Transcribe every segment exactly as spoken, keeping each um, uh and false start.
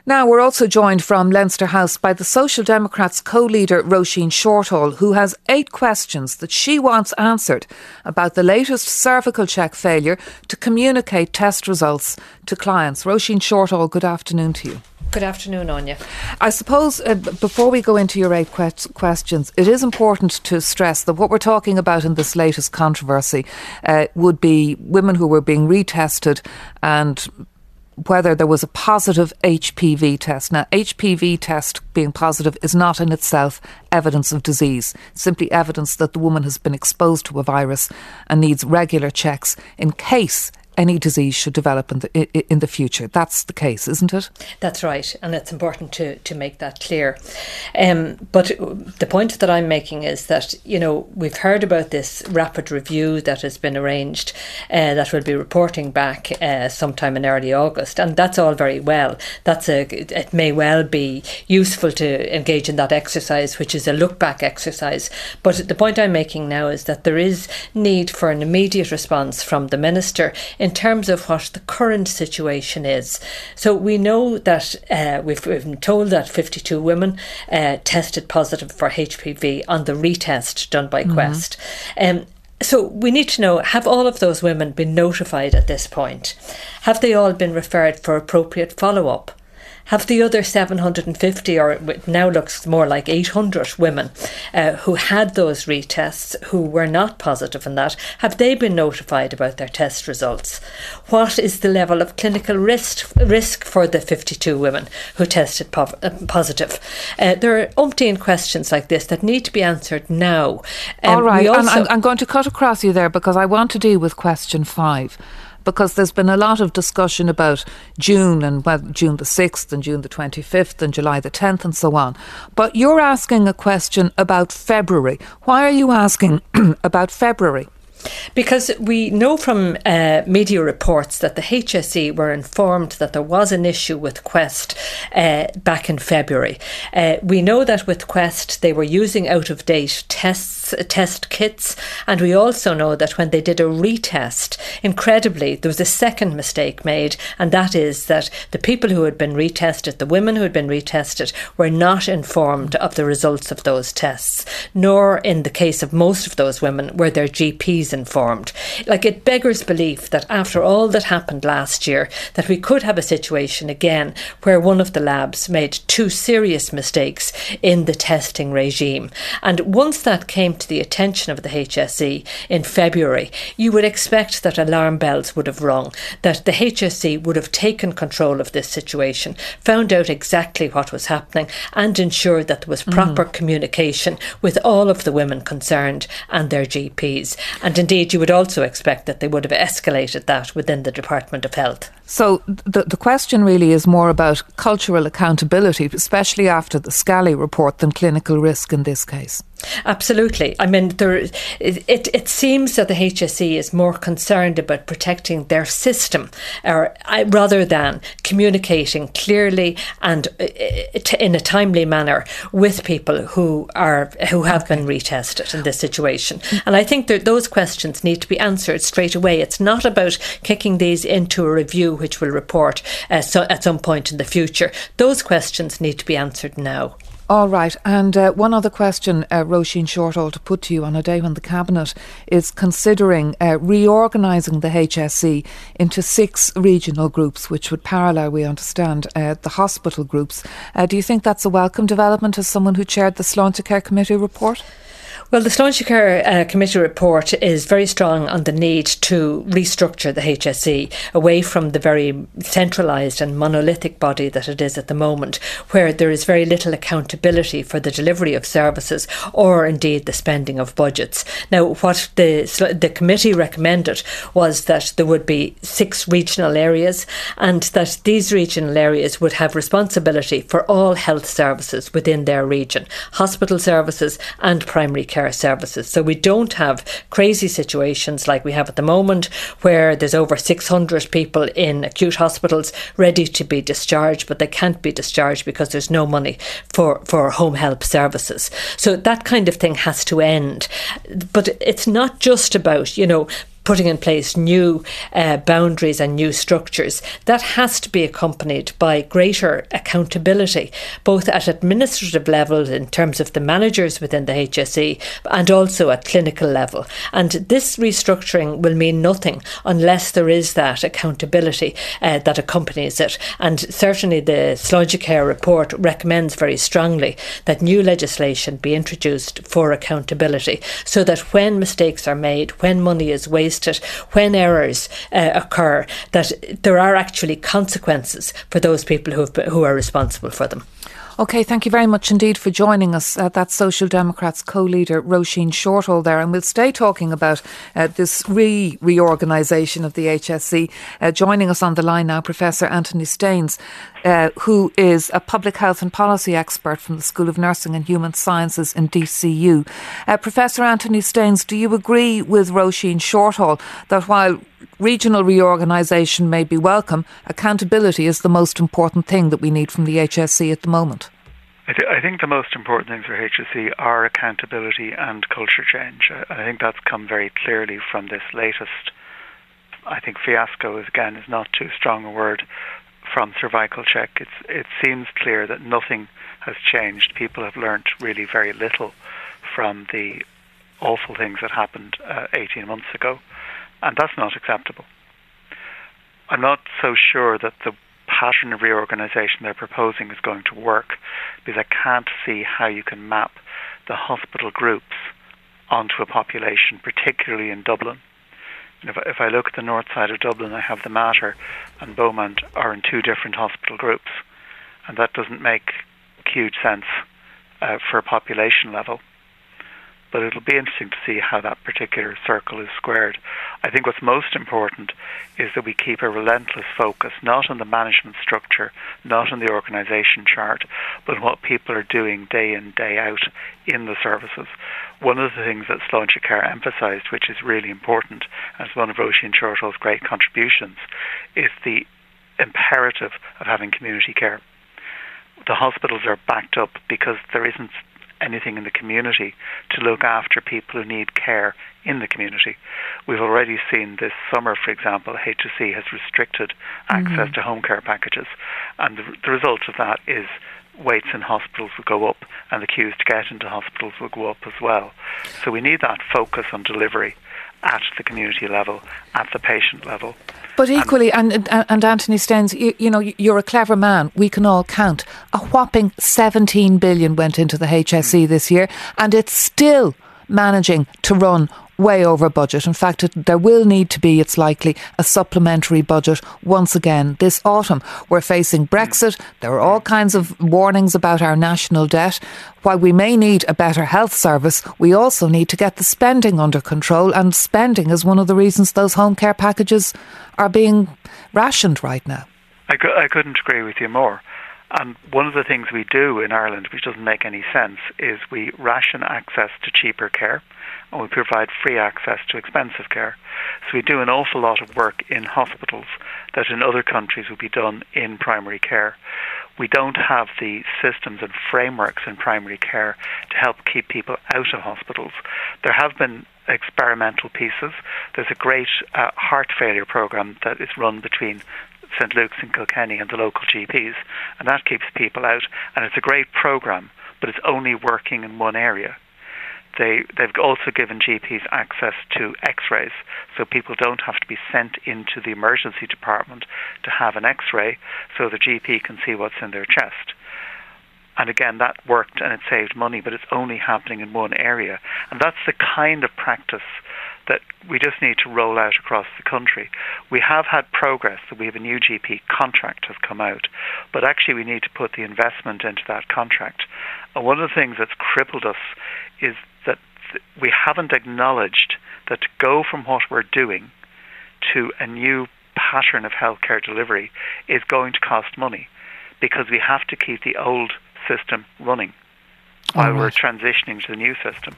Now we're also joined from Leinster House by the Social Democrats co-leader Roisin Shortall, who has eight questions that she wants answered about the latest cervical check failure to communicate test results to clients. Roisin Shortall, good afternoon to you. Good afternoon, Anya. I suppose uh, before we go into your eight que- questions, it is important to stress that what we're talking about in this latest controversy uh, would be women who were being retested and whether there was a positive H P V test. Now, H P V test being positive is not in itself evidence of disease, simply evidence that the woman has been exposed to a virus and needs regular checks in case any disease should develop in the in the future. That's the case, isn't it? That's right, and it's important to, to make that clear. Um, but the point that I'm making is that, you know, we've heard about this rapid review that has been arranged uh, that will be reporting back uh, sometime in early August, and that's all very well. That's a it may well be useful to engage in that exercise, which is a look back exercise. But the point I'm making now is that there is need for an immediate response from the Minister in terms of what the current situation is. So we know that uh, we've, we've been told that fifty-two women uh, tested positive for H P V on the retest done by mm-hmm. Quest. Um, So we need to know, have all of those women been notified at this point? Have they all been referred for appropriate follow-up? Have the other seven hundred fifty, or it now looks more like eight hundred women uh, who had those retests, who were not positive in that, have they been notified about their test results? What is the level of clinical risk risk for the fifty-two women who tested po- uh, positive? Uh, there are umpteen questions like this that need to be answered now. Um, All right, also- I'm, I'm going to cut across you there because I want to deal with question five. Because there's been a lot of discussion about June and well, June the sixth and June the twenty-fifth and July the tenth and so on. But you're asking a question about February. Why are you asking about February? Because we know from uh, media reports that the H S E were informed that there was an issue with Quest uh, back in February. Uh, we know that with Quest they were using out-of-date tests, test kits, and we also know that when they did a retest, incredibly, there was a second mistake made, and that is that the people who had been retested, the women who had been retested, were not informed of the results of those tests, nor in the case of most of those women were their G Ps informed. Like, it beggars belief that after all that happened last year, that we could have a situation again where one of the labs made two serious mistakes in the testing regime. And once that came to the attention of the H S E in February, you would expect that alarm bells would have rung, that the H S E would have taken control of this situation, found out exactly what was happening, and ensured that there was proper mm. communication with all of the women concerned and their G Ps. And indeed, you would also expect that they would have escalated that within the Department of Health. So the, the question really is more about cultural accountability, especially after the Scally report, than clinical risk in this case. Absolutely. I mean, there, it, it, it seems that the H S E is more concerned about protecting their system or, uh, rather than communicating clearly and uh, in a timely manner with people who are who have been retested in this situation. And I think that those questions need to be answered straight away. It's not about kicking these into a review which will report uh, so at some point in the future. Those questions need to be answered now. All right, and uh, one other question, uh, Roisin Shortall, to put to you on a day when the Cabinet is considering uh, reorganising the H S E into six regional groups, which would parallel, we understand, uh, the hospital groups. Uh, do you think that's a welcome development as someone who chaired the Sláintecare Committee report? Well, the Sláintecare uh, Committee report is very strong on the need to restructure the H S E away from the very centralised and monolithic body that it is at the moment, where there is very little accountability for the delivery of services or indeed the spending of budgets. Now, what the, the committee recommended was that there would be six regional areas and that these regional areas would have responsibility for all health services within their region, hospital services and primary care services. So we don't have crazy situations like we have at the moment where there's over six hundred people in acute hospitals ready to be discharged, but they can't be discharged because there's no money for, for home help services. So that kind of thing has to end. But it's not just about, you know, putting in place new uh, boundaries and new structures. That has to be accompanied by greater accountability accountability, both at administrative level in terms of the managers within the H S E and also at clinical level. And this restructuring will mean nothing unless there is that accountability uh, that accompanies it. And certainly the Sláintecare report recommends very strongly that new legislation be introduced for accountability, so that when mistakes are made, when money is wasted, when errors uh, occur, that there are actually consequences for those people who have, who are responsible for them. OK, thank you very much indeed for joining us. Uh, that's Social Democrats co-leader Roisin Shortall there. And we'll stay talking about uh, this re reorganisation of the H S E. Uh, joining us on the line now, Professor Anthony Staines, uh, who is a public health and policy expert from the School of Nursing and Human Sciences in D C U. Uh, Professor Anthony Staines, do you agree with Roisin Shortall that while regional reorganisation may be welcome, accountability is the most important thing that we need from the H S E at the moment? I, th- I think the most important things for H S E are accountability and culture change. I, I think that's come very clearly from this latest, I think fiasco is, again, is not too strong a word, from Cervical Check. It's, it seems clear that nothing has changed. People have learnt really very little from the awful things that happened uh, eighteen months ago. And that's not acceptable. I'm not so sure that the pattern of reorganisation they're proposing is going to work, because I can't see how you can map the hospital groups onto a population, particularly in Dublin. And if, if I look at the north side of Dublin, I have the Mater and Beaumont are in two different hospital groups, and that doesn't make huge sense uh, for a population level. But it'll be interesting to see how that particular circle is squared. I think what's most important is that we keep a relentless focus, not on the management structure, not on the organisation chart, but what people are doing day in, day out in the services. One of the things that Sláintecare emphasised, which is really important, and it's one of Roisin Shortall's great contributions, is the imperative of having community care. The hospitals are backed up because there isn't anything in the community to look after people who need care in the community. We've already seen this summer, for example, H S E has restricted access mm-hmm. to home care packages, and the, the result of that is waits in hospitals will go up and the queues to get into hospitals will go up as well. So we need that focus on delivery at the community level, at the patient level. But equally, and, and, and Anthony Staines, you, you know, you're a clever man. We can all count. A whopping seventeen billion went into the H S E this year, and it's still managing to run way over budget. In fact, it, there will need to be, it's likely, a supplementary budget once again this autumn. We're facing Brexit. There are all kinds of warnings about our national debt. While we may need a better health service, we also need to get the spending under control, and spending is one of the reasons those home care packages are being rationed right now. I, co- I couldn't agree with you more. And one of the things we do in Ireland, which doesn't make any sense, is we ration access to cheaper care and we provide free access to expensive care. So we do an awful lot of work in hospitals that in other countries would be done in primary care. We don't have the systems and frameworks in primary care to help keep people out of hospitals. There have been experimental pieces. There's a great uh, heart failure programme that is run between Saint Luke's and Kilkenny and the local G Ps, and that keeps people out, and it's a great programme, but it's only working in one area. They, they've also given G Ps access to x-rays, so people don't have to be sent into the emergency department to have an x-ray, so the G P can see what's in their chest. And again, that worked and it saved money, but it's only happening in one area. And that's the kind of practice that we just need to roll out across the country. We have had progress, that we have a new G P contract has come out, but actually we need to put the investment into that contract. And one of the things that's crippled us is that th- we haven't acknowledged that to go from what we're doing to a new pattern of healthcare delivery is going to cost money, because we have to keep the old system running while right. we're transitioning to the new system.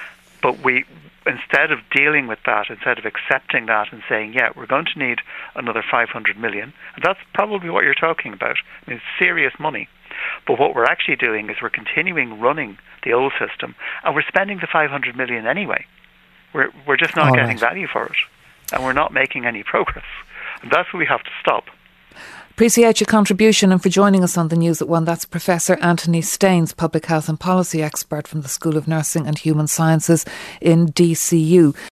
But we, instead of dealing with that, instead of accepting that and saying, yeah, we're going to need another five hundred million, and that's probably what you're talking about. I mean, it's serious money. But what we're actually doing is we're continuing running the old system, and we're spending the five hundred million anyway. We're we're just not All getting right. value for it, and we're not making any progress. And that's what we have to stop. Appreciate your contribution and for joining us on the News at One. That's Professor Anthony Staines, Public Health and Policy Expert from the School of Nursing and Human Sciences in D C U.